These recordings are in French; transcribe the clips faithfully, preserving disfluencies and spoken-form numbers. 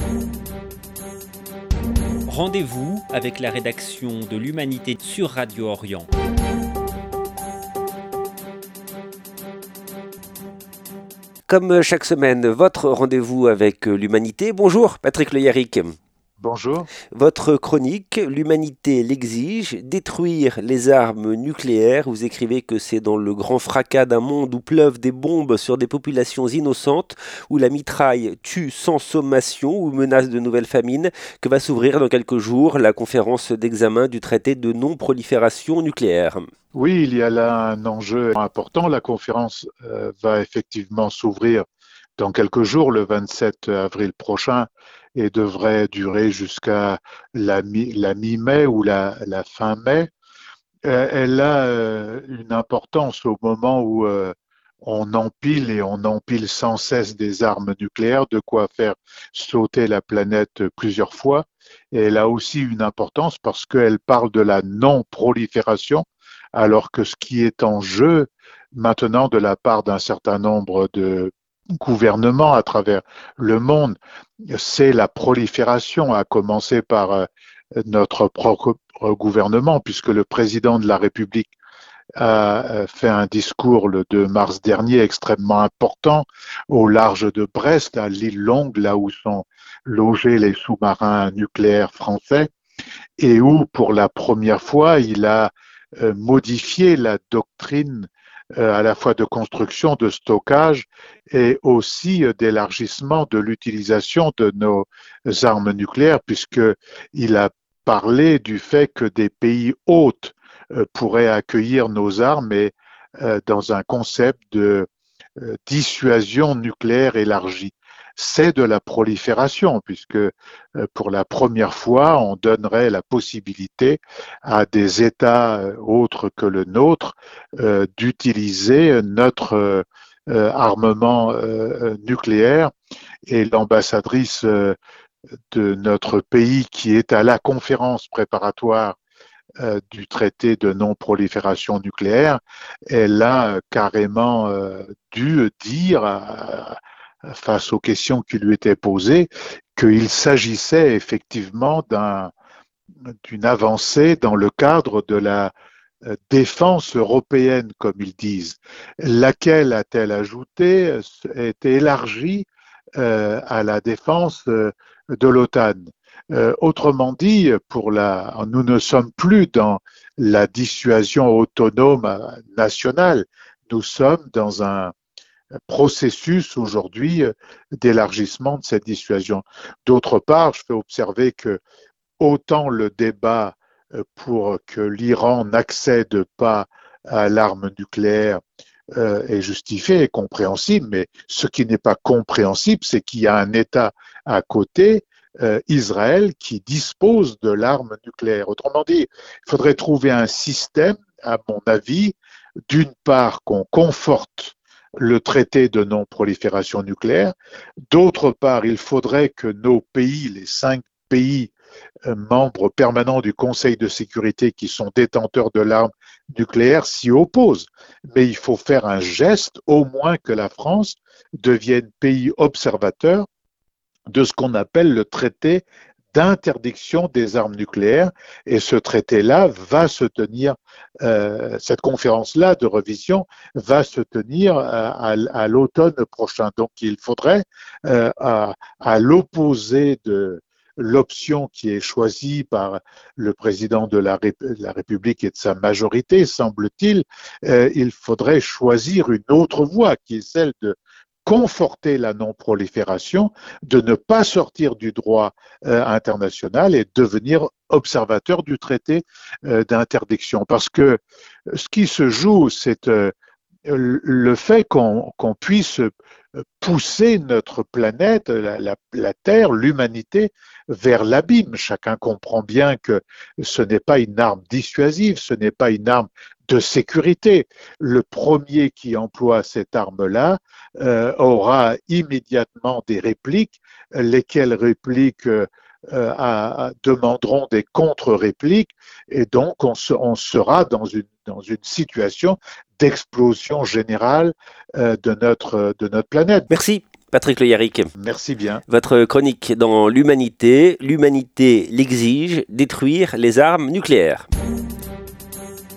Rendez-vous avec la rédaction de l'Humanité sur Radio Orient. Comme chaque semaine, votre rendez-vous avec l'Humanité. Bonjour Patrick Le Yarrick. Bonjour. Votre chronique, l'humanité l'exige, détruire les armes nucléaires. Vous écrivez que c'est dans le grand fracas d'un monde où pleuvent des bombes sur des populations innocentes, où la mitraille tue sans sommation ou menace de nouvelles famines, que va s'ouvrir dans quelques jours la conférence d'examen du traité de non-prolifération nucléaire. Oui, il y a là un enjeu important. La conférence euh, va effectivement s'ouvrir dans quelques jours, le vingt-sept avril prochain, et devrait durer jusqu'à la, mi- la mi-mai ou la, la fin mai. Euh, elle a euh, une importance au moment où euh, on empile et on empile sans cesse des armes nucléaires, de quoi faire sauter la planète plusieurs fois. Et elle a aussi une importance parce qu'elle parle de la non-prolifération, alors que ce qui est en jeu maintenant de la part d'un certain nombre de gouvernements à travers le monde, c'est la prolifération, à commencer par euh, notre propre gouvernement, puisque le président de la République a fait un discours le deux mars dernier extrêmement important au large de Brest, à l'île Longue, là où sont logés les sous-marins nucléaires français, et où, pour la première fois, il a euh, modifié la doctrine euh, à la fois de construction, de stockage et aussi euh, d'élargissement de l'utilisation de nos armes nucléaires, puisqu'il a parlé du fait que des pays hôtes euh, pourraient accueillir nos armes et euh, dans un concept de euh, dissuasion nucléaire élargie. C'est de la prolifération, puisque euh, pour la première fois, on donnerait la possibilité à des États euh, autres que le nôtre euh, d'utiliser notre euh, euh, armement euh, nucléaire. Et l'ambassadrice euh, de notre pays qui est à la conférence préparatoire euh, du traité de non-prolifération nucléaire, elle a carrément euh, dû dire à, face aux questions qui lui étaient posées, qu'il s'agissait effectivement d'un, d'une avancée dans le cadre de la défense européenne, comme ils disent, laquelle, a-t-elle ajouté, est élargie euh, à la défense euh, de l'OTAN. Euh, autrement dit, pour la, nous ne sommes plus dans la dissuasion autonome nationale, nous sommes dans un processus aujourd'hui d'élargissement de cette dissuasion. D'autre part, je fais observer que autant le débat pour que l'Iran n'accède pas à l'arme nucléaire euh, est justifié et compréhensible, mais ce qui n'est pas compréhensible, c'est qu'il y a un État à côté, euh, Israël, qui dispose de l'arme nucléaire. Autrement dit, il faudrait trouver un système, à mon avis, d'une part qu'on conforte le traité de non-prolifération nucléaire. D'autre part, il faudrait que nos pays, les cinq pays euh, membres permanents du Conseil de sécurité qui sont détenteurs de l'arme nucléaire, s'y opposent. Mais il faut faire un geste, au moins que la France devienne pays observateur de ce qu'on appelle le traité d'interdiction des armes nucléaires, et ce traité-là va se tenir, euh, cette conférence-là de révision va se tenir à, à, à l'automne prochain. Donc il faudrait, euh, à, à l'opposé de l'option qui est choisie par le président de la, Ré- la République et de sa majorité, semble-t-il, euh, il faudrait choisir une autre voie, qui est celle de conforter la non-prolifération, de ne pas sortir du droit euh, international et devenir observateur du traité euh, d'interdiction. Parce que ce qui se joue, c'est euh, le fait qu'on qu'on puisse pousser notre planète, la, la, la Terre, l'humanité, vers l'abîme. Chacun comprend bien que ce n'est pas une arme dissuasive, ce n'est pas une arme de sécurité. Le premier qui emploie cette arme-là euh, aura immédiatement des répliques, lesquelles répliques euh, à, à, demanderont des contre-répliques, et donc on, se, on sera dans une, dans une situation d'explosion générale euh, de, notre, de notre planète. Merci. Patrick Le Yarrick. Merci bien. Votre chronique dans l'Humanité, l'humanité l'exige, détruire les armes nucléaires.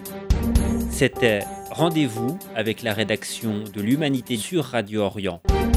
C'était Rendez-vous avec la rédaction de l'Humanité sur Radio Orient.